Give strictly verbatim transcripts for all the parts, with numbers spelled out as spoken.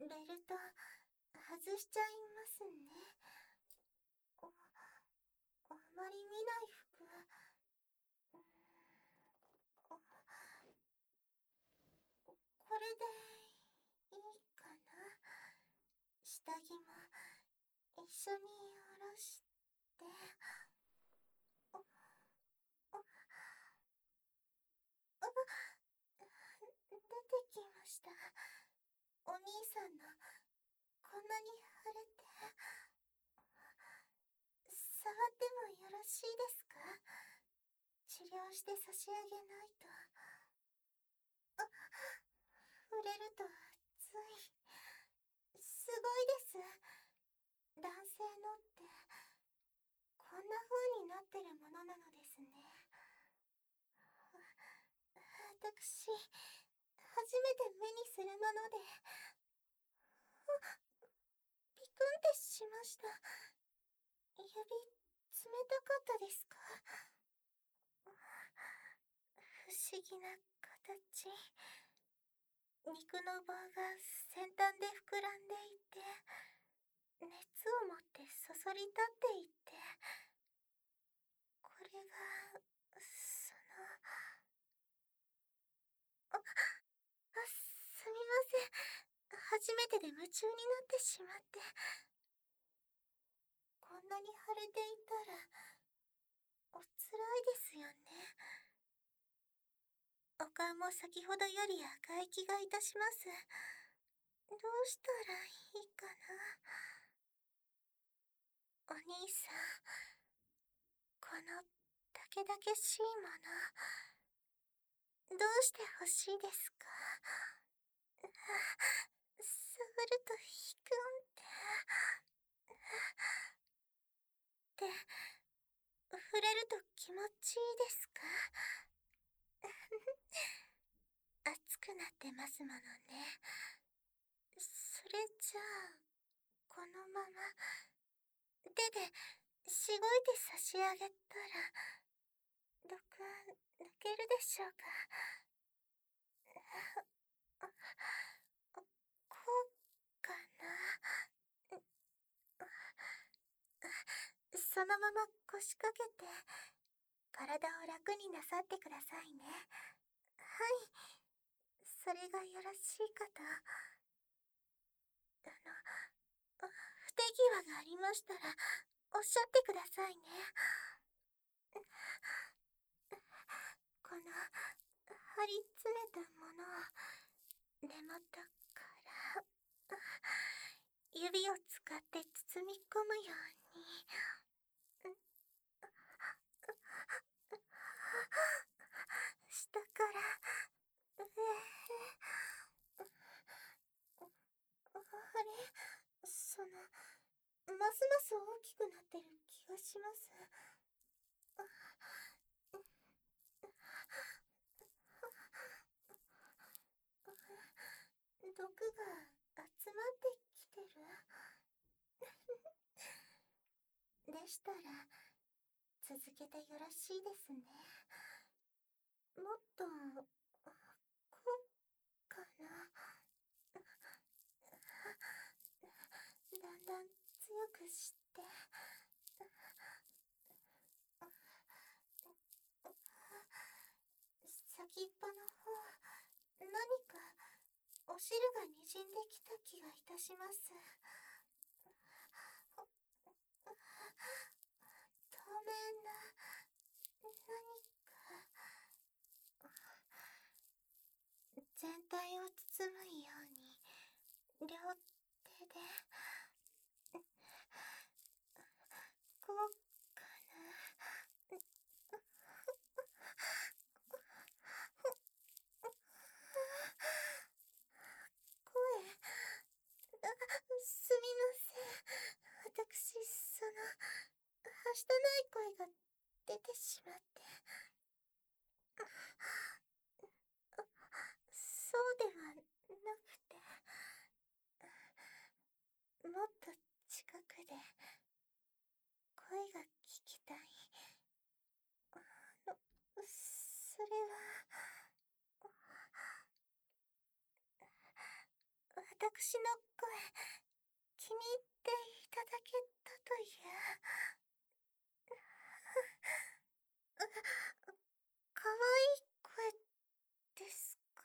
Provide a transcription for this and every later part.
ベルト外しちゃいますね。ああまり見ない服。これでいいかな。下着も一緒に下ろして。ああ出てきました。お兄さんのこんなに腫れて。触ってもよろしいですか？治療して差し上げないと。あ、触れると熱い。すごいです。男性のってこんな風になってるものなのですね。私、初めて目にするもので、ピクンってしました。指、冷たかったですか？不思議な形。肉の棒が先端で膨らんでいて、熱を持ってそそり立っていって、これが、その、あ、あ、すみません。初めてで夢中になってしまって。こんなに腫れていたら、おつらいですよね。お顔も先ほどより赤い気がいたします。どうしたらいいかな。お兄さん、このたけだけしいもの、どうして欲しいですか？触るとヒクンって。で、触れると気持ちいいですか？熱くなってますものね。それじゃあ、このまま、手でしごいて差し上げたら、毒抜けるでしょうか？こうかな。そのまま腰掛けて、体を楽になさってくださいね。はい、それがよろしいかと。あの、不手際がありましたら、おっしゃってくださいね。この、張り詰めたものを、根元から、指を使って包み込むように。下から上へ。あれ、その、ますます大きくなってる気がします。毒が集まってきてる。でしたら、続けてよろしいですね。もっと、こうかな。だんだん強くして。先っぽの方、何かお汁がにじんできた気がいたします。透明な何か全体を包むように両手でこうかな。声、あ、すみません。私、その、はしたない声が出てしまって。そうではなくて、もっと近くで声が聞きたい。あの、それは、 私の声、気に入っていただけたという。かわいい声ですか？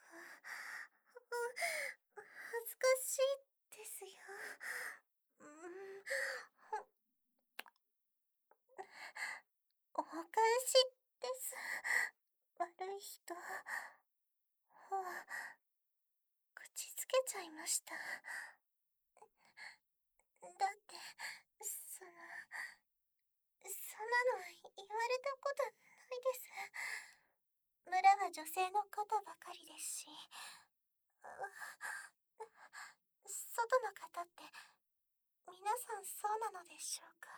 恥ずかしいですよ。うーん、お返しです。悪い人。ほう、口つけちゃいました。だって、その、そんなの言われたことないです。村は女性の方ばかりですし、外の方って皆さんそうなのでしょうか。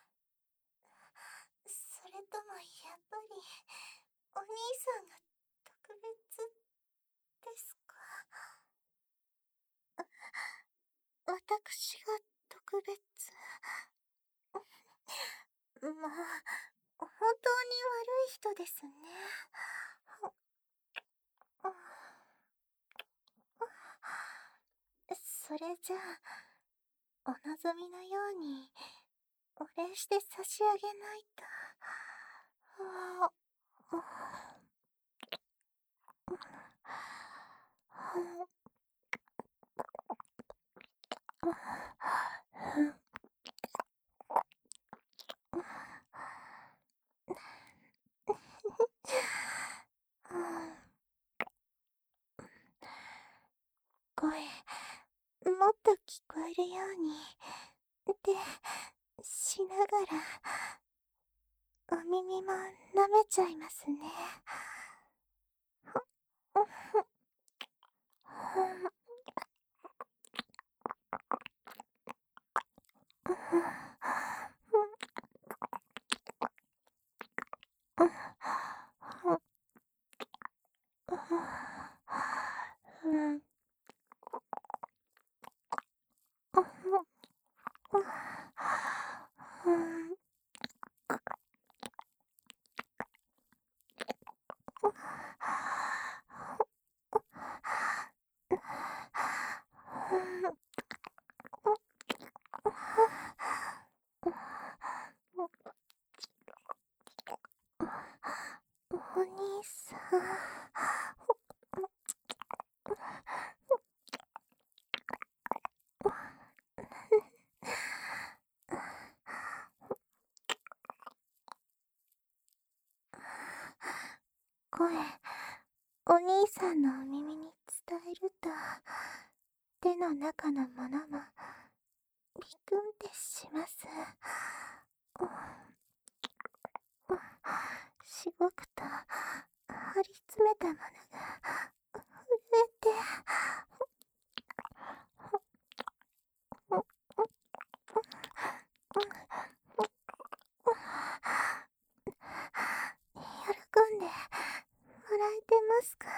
それともやっぱりお兄さんが特別ですか？私が特別。まあ、本当に悪い人ですね。それじゃあ、お望みのようにお礼して差し上げないと。あ声、もっと聞こえるように、ってしながら、お耳も舐めちゃいますね。お兄さん。声、お兄さんのお耳に伝えると、手の中のものもビクンってします。しごくと張り詰めたものが震えて、喜んでもらえてますか？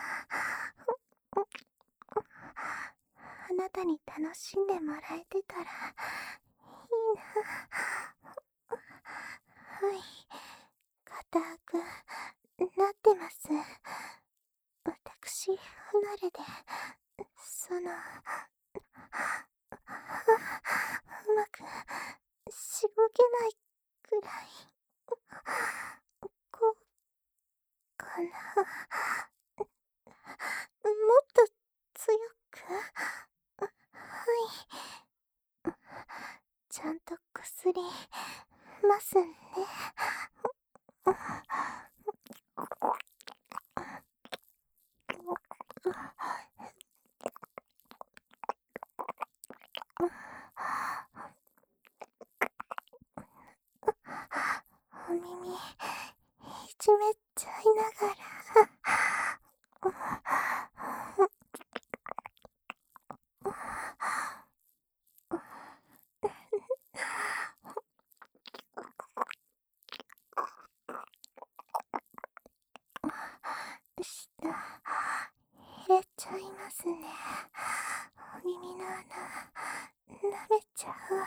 あなたに楽しんでもらえてたらいいな。はい、硬くなってます。私離れで、その、うまくしごけないくらい、こうかな。もっと強く。はい、ちゃんと薬ますね。お耳いじめちゃいながら。舌入れちゃいますね。お耳の穴舐めちゃう。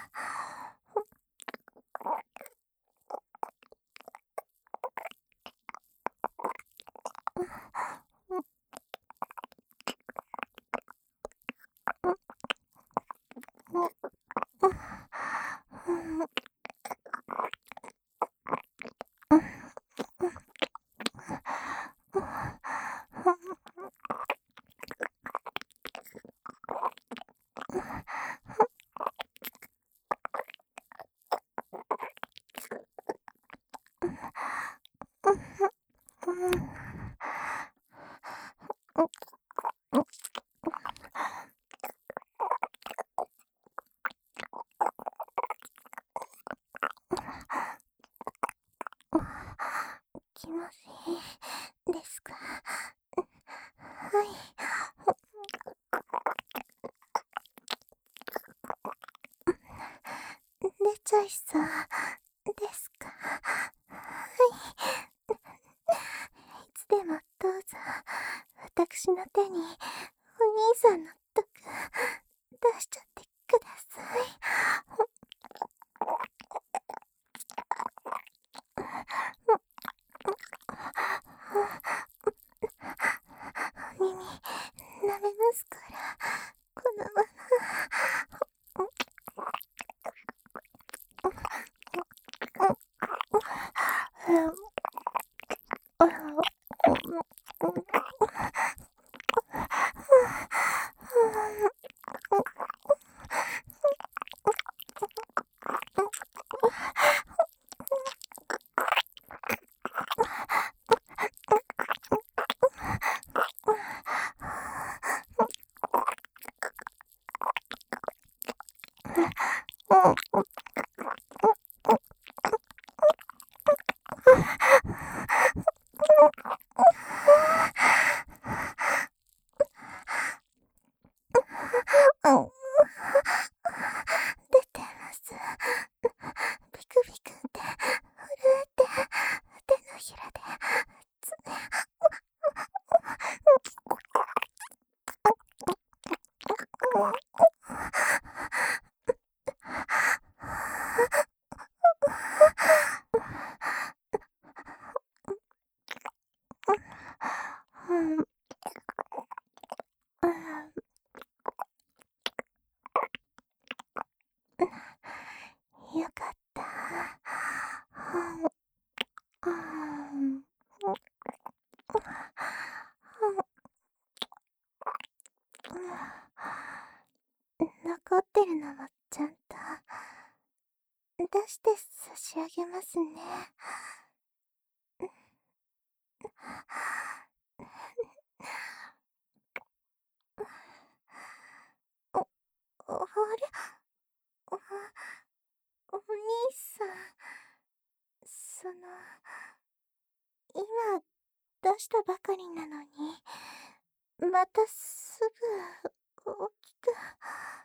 気まずいですか？はい。出ちゃいそうですか？はい。いつでもどうぞ、私の手にお兄さんの毒出しちゃってください。お耳舐めますから、このまま。出てます。ビクビクって震えて、手のひらで爪。よかった。残ってるのもちゃんと出して差し上げますね。お、あれ、お、お兄さん、その、今出したばかりなのに、またすぐ大きく。